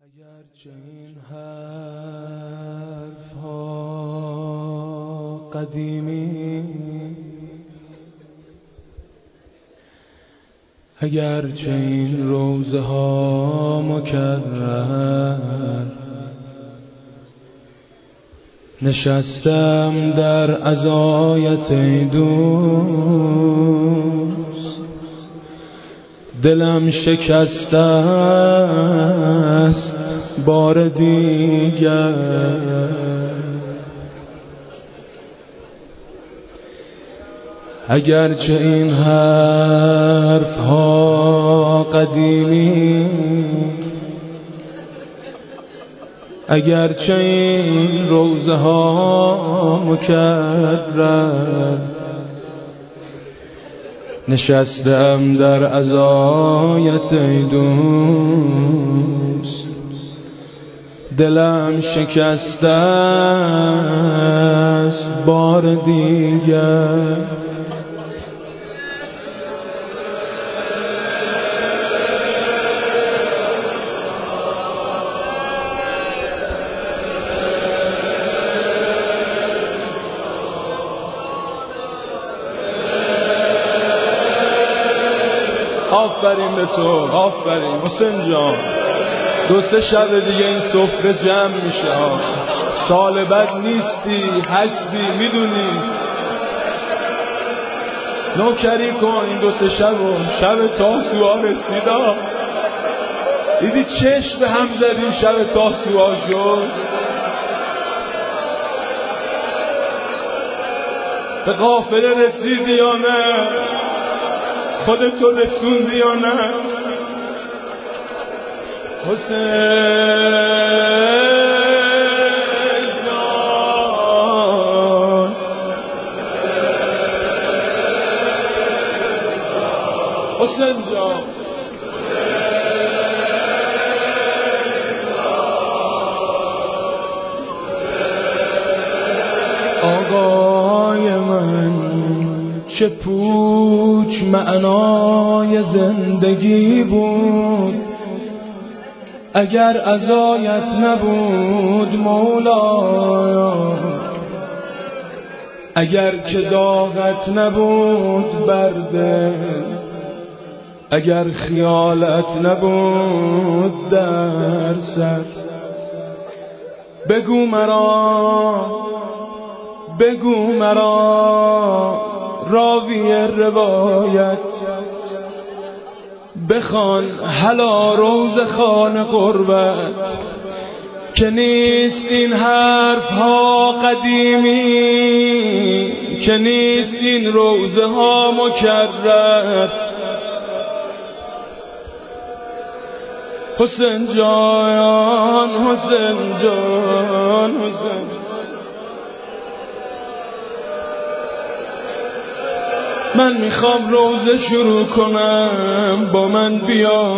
اگرچه این حرف ها قدیمی، اگرچه این روزه ها مکرر، نشستم در عزایت ای دوست، دلم شکسته است بار دیگر. اگرچه این حرف ها قدیمی، اگرچه این روزه ها مکرر، نشستم در عزایت ای دوست، دلم شکسته است بار دیگر. آفرین به تو، آفرین حسین جان. 2-3 شب دیگه این سفره جمع میشه. سال بعد نیستی، هستی، میدونی. نوکری کن این 2-3 شب تاسوعا رسیدا. دیدی چشم به هم زدیم شب تاسوعا شد. به قافله رسیدی یا نه؟ خودتو رسوندی یا نه؟ حسین جان، حسین جان، آقای من چه پوچ معنای زندگی بود، اگر عزایت نبود مولایا، اگر که داغت نبود برده، اگر خیالت نبود در سر. بگو مرا، بگو مرا راوی روایت، بخوان هلا روز خان قربت، که نیست این حرف ها قدیمی، که نیست این روزه ها مکرر. حسین جان، حسین جان، حسین، من میخوام روزه شروع کنم، با من بیا.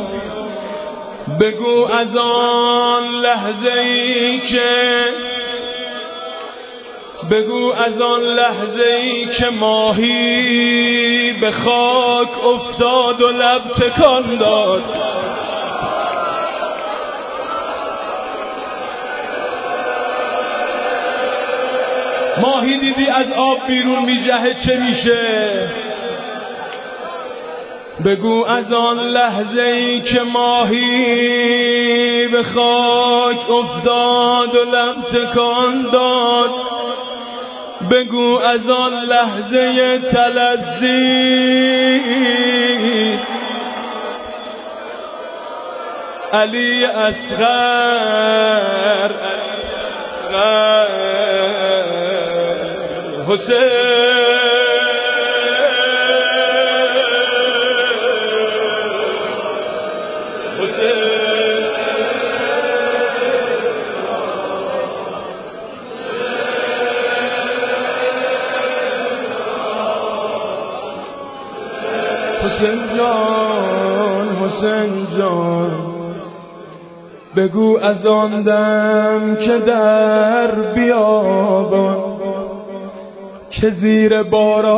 بگو از آن لحظه ای که، بگو از آن لحظه ای که ماهی به خاک افتاد و لب تکان داد. ماهی دیدی از آب بیرون میجهه چه میشه؟ بگو از آن لحظه ای که ماهی به خاک افتاد و لب تکان داد. بگو از آن لحظه تلذی علی اصغر، حسین، حسین جان، حسین جان، بگو از آن دم که در بیابان، که زیر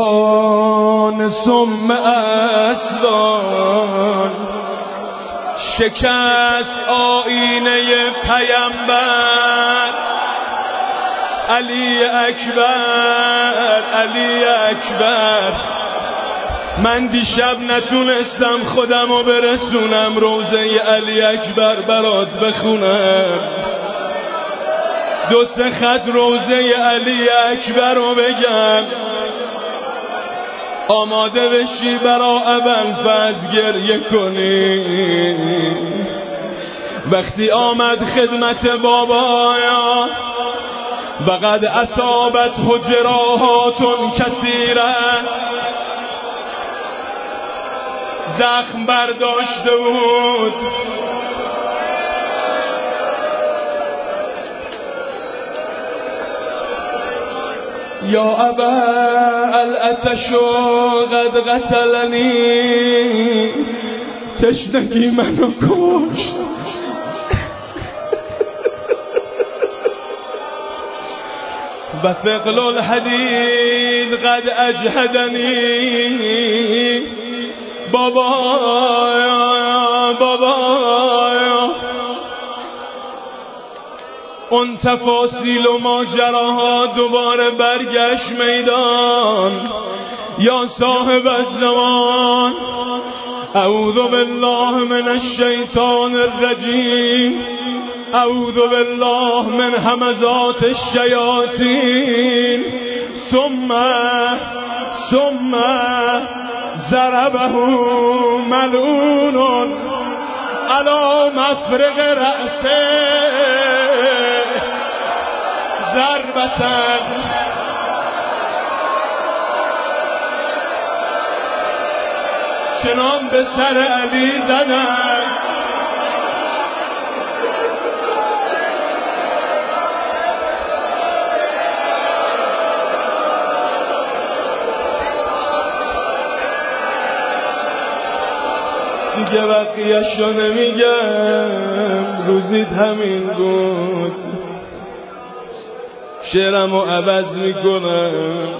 باران سم اسوان شکست آینه پیامبر علی اکبر علی اکبر. من دیشب نتونستم خودمو برسونم روضه علی اکبر برات بخونم، دو سه خط روضه علی اکبر رو بگم، آماده بشی برا ابوالفضل گریه کنی. وقتی آمد خدمت بابایا وقد اصابت جراحات کثیره، زخم برداشته بود. یا ابا العطش قد قتلنی، تشنگی منو کشت. و ثقل الحدید قد اجهدنی. بابا اون تفاصیل و ماجراها دوباره برگشت میدان. یا صاحب الزمان اعوذ بالله من الشیطان الرجیم، اعوذ بالله من همزات الشیاطین. ثم ضربه ملعون علی مفرق رأسه ضربة چنان به سر علی زدن دیگه بقیه‌شو نمیگم، روزید همین بود. شعرمو عوض میکنم.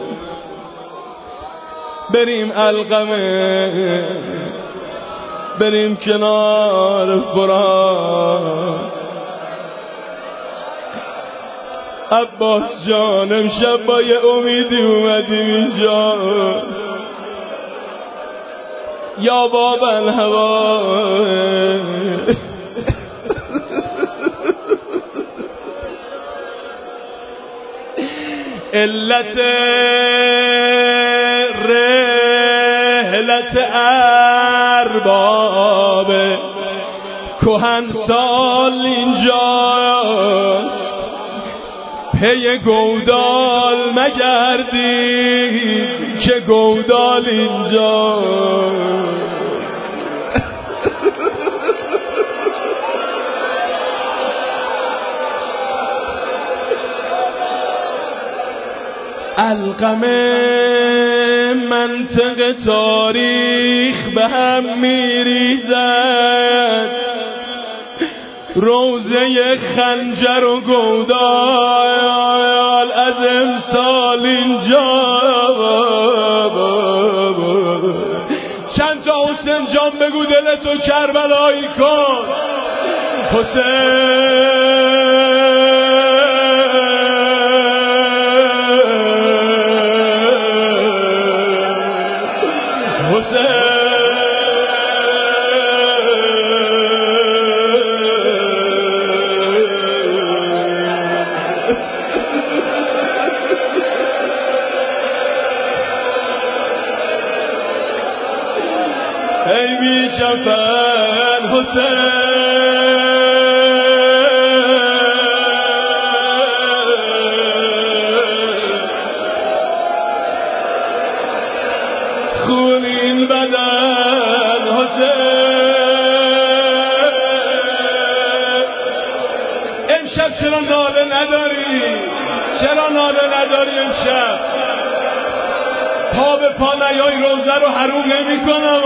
بریم علقمه، بریم کنار فرات. عباس جان امشب با یه امیدی اومدیم اینجا. یا باب الهوا علت رحلت ارباب کهن سال اینجاست، پی گودال مگردید که گودال اینجاست. علقمه منطق تاریخ به هم میریزد، روزه خنجر و گودال از امسال اینجا. چند تا حسین جان بگو دلتو کربلایی کن. ای بی کفن حسین، خونین بدن حسین. امشب چرا ناله نداری؟ چرا ناله نداری امشب؟ پا به پا نیای روزه رو حروم نمی کنم.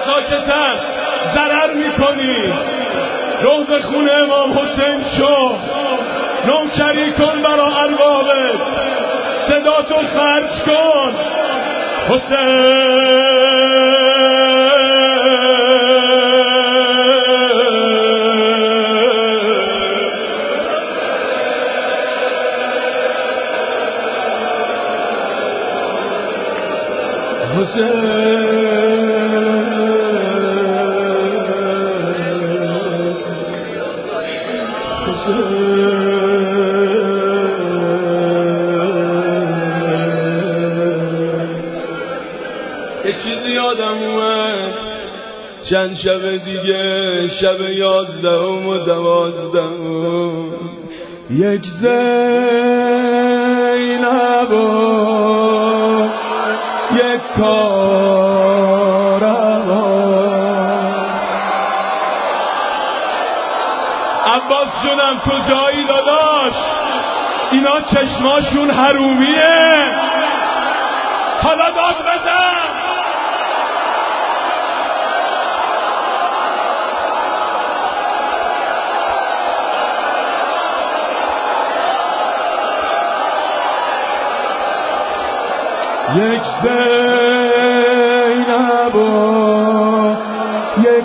ساکتن ضرر میکنی. روز خون امام حسین شو، نوکری کن برا اربابت، صداتو خرج کن. یه چیزی یادم اومد چند شب دیگه، شب 11 و 12، یک زینب و یک کاروان. عباس جونم کجایی داداش؟ اینا چشماشون حرومیه، حالا داد بزن. یک زینب و یک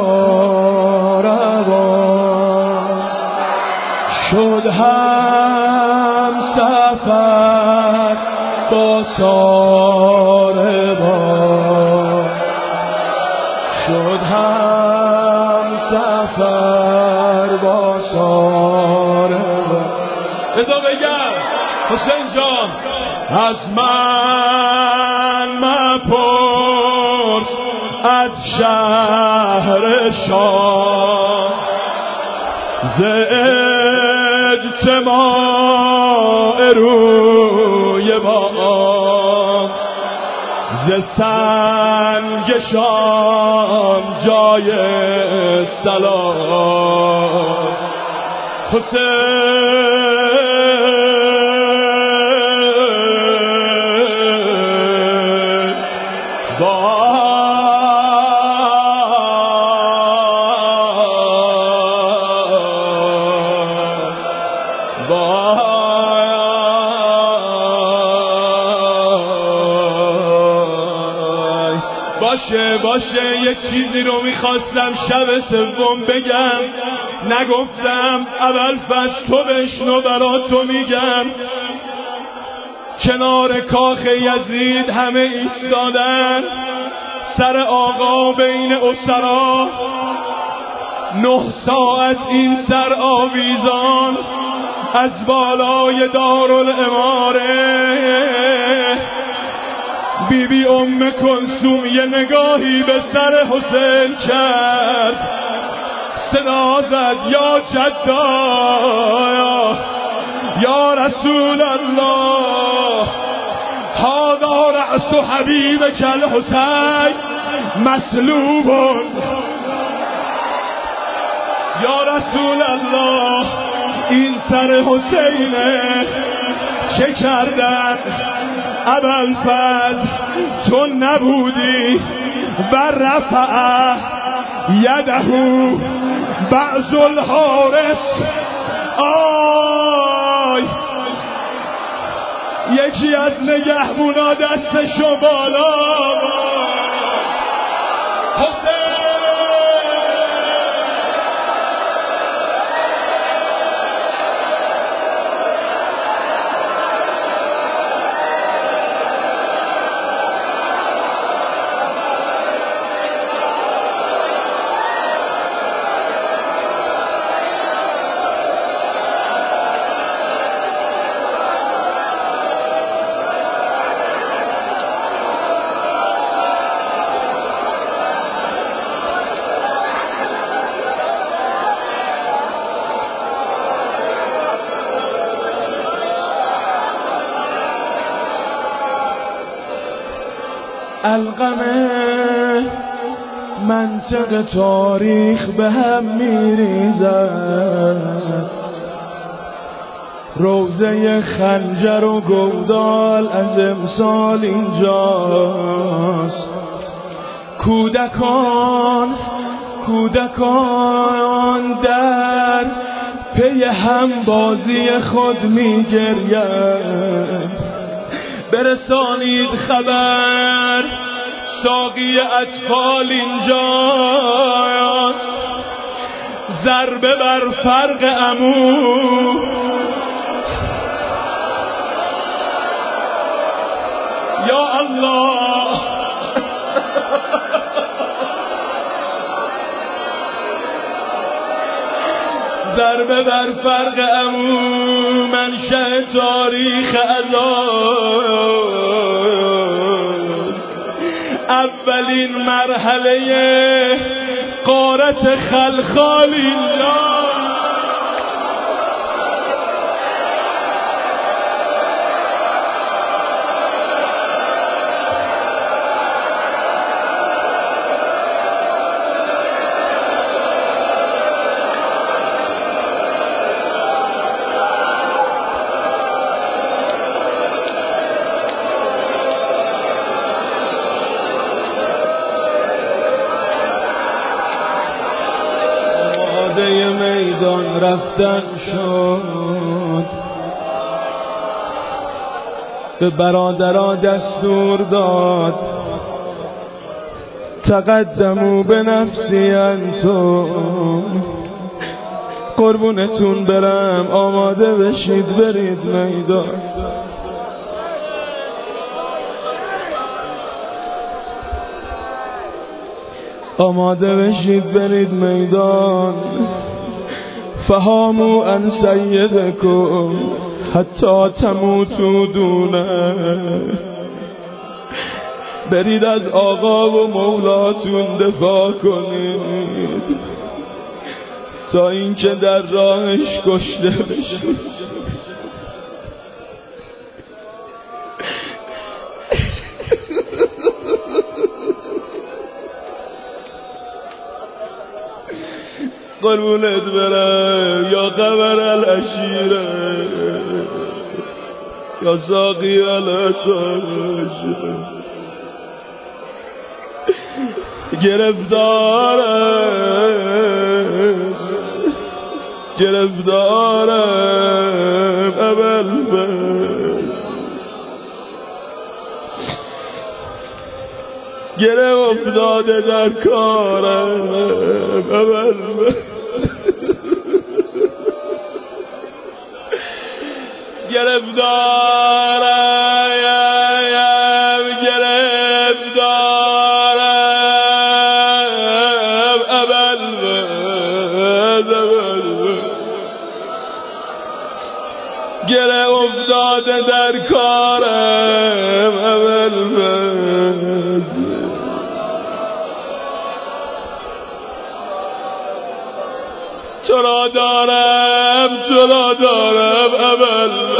کاروان، شد هم سفر با ساربان، شد هم سفر با ساربان. بذار بگم حسین جان، از من مپرس از شهر شام، ز اجتماع روی بام، ز سنگ شام جای سلام. باشه یک چیزی رو میخواستم شب سوم بگم، نگفتم. اول فصل تو بشنو، برا تو میگم. کنار کاخ یزید همه ایستادن، سر آقا بین اسرا. 9 ساعت این سر آویزان از بالای دارالاماره. بیبی ام کلثوم یه نگاهی به سر حسین کرد، صدا زد یا جدا یا رسول الله، هذا رأس حبیبک الحسین مسلوب. یا رسول الله، این سر حسینه چه کردن؟ ابوالفضل تو نبودی و رفع یده بعض الحارس. آی یکی از نگهبونا دستشو بالا. القمه منطق تاریخ به هم میریزد، روزه خنجر و گودال از امسال اینجاست. کودکان در پی هم بازی خود می‌گریند. برسانید خبر ساقی اطفال اینجاست، ضربه بر فرق عمو. یا الله ضربه بر فرق عمو، منشأ تاریخ عزاست. اولین مرحله غارت خلخال اینجا. میدان رفتن شد، به برادرها دستور داد تقدموا به نفسی انتم. قربونتون برم، آماده بشید برید میدان. آماده بشید برید میدان. فهاموا ان سیدکم حتی تموتوا دونه. برید از آقا و مولاتون دفاع کنید تا اینکه در راهش کشته بشید. قربونت برم یا قمر العشیره یا ساقی الاتاش. گرفتارم ابوالفضل، گره افتاده در کارم ابوالفضل. گرفتارم ابوالفضل، گره افتاده در کارم ابوالفضل. تو را دارم ابوالفضل.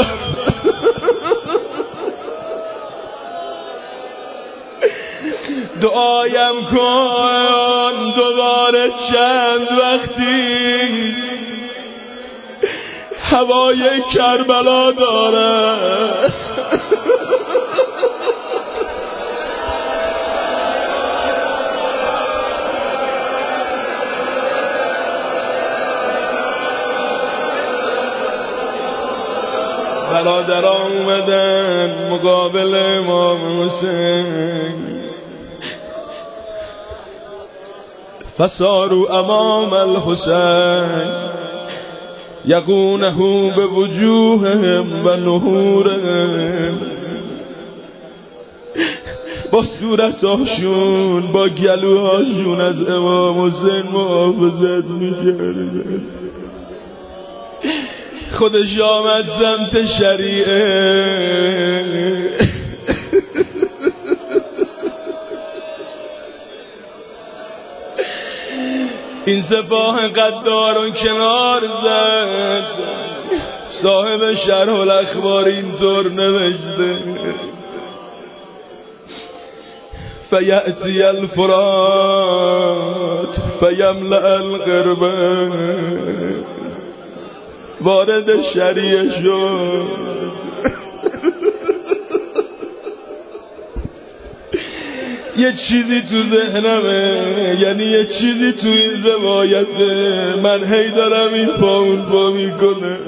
دعایم کن دوباره چند وقتی هوای کربلا دارم. برادران اومدن مقابل امام حسین، فصاروا امام الحسین یقونه به وجوههم و نحورهم. با صورتاشون با گلوهاشون از امام حسین محافظت میکردن. خودش آمد سمت شریعه، این سپاه قدارون کنار زد. صاحب شرح الاخبار اینطور نوشته: فیأتی الفرات فیملأ القربة. وارد شریعه شد، یه چیزی تو ذهنمه، یعنی یه چیزی تو این روایته، من هی دارم این پا اون پا میکنه.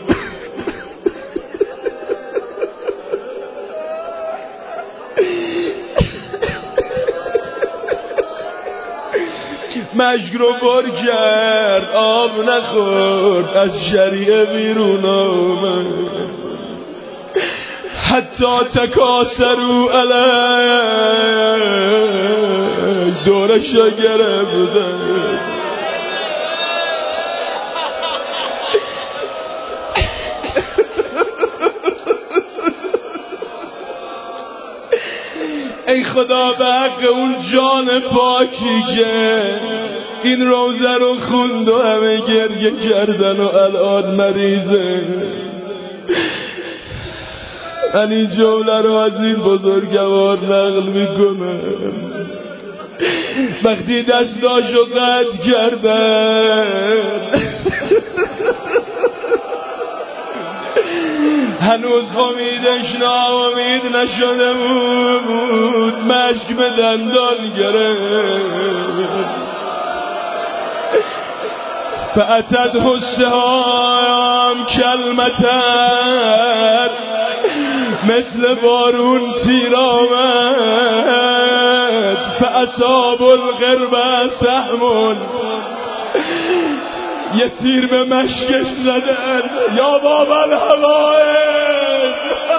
مشک رو پر کرد آب نخورد، از شریعه بیرون آمد، حتی تکاسرو علی دورشو گرفته. ای خدا به حق اون جان پاکی که این روزه رو خوند و همه گریه کردن و الان مریضه، من این جمله رو از این بزرگوار نقل میکنم. وقتی دستاشو قطع کردن هنوز امیدش ناامید نشده بود، مشک به دندان گرفت. فأتت السهام کلمتر، مثل بارون تیر آمد. فاصاب القرب سهم، یه تیر به مشکش زدن. یا باب الحوائج،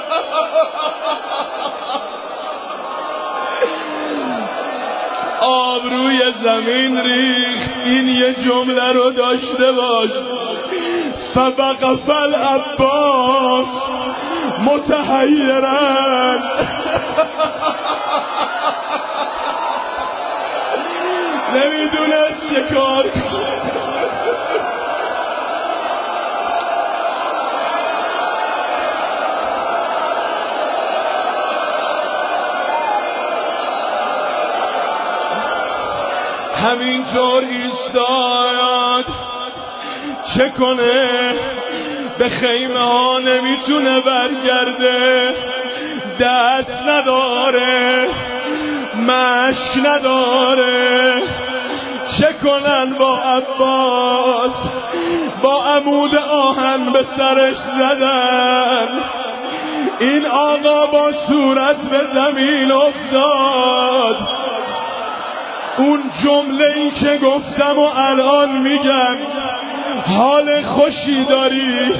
آب روی زمین ریخت. این یه جمله رو داشته باش: فوقف العباس متحیرا. نمیدونست چه کار کنه. همینطور ایستاد، چه کنه؟ به خیمه ها نمیتونه برگرده، دست نداره، مشک نداره. چه کنن با عباس؟ با عمود آهن به سرش زدن. این آقا با صورت به زمین افتاد. اون جمله ای که گفتم و الان میگم، حال خوشی داری؟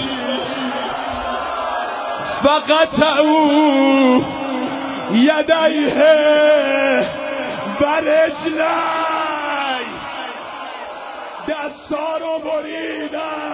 فقط او یدیه و رجلی، دستا رو بریدن.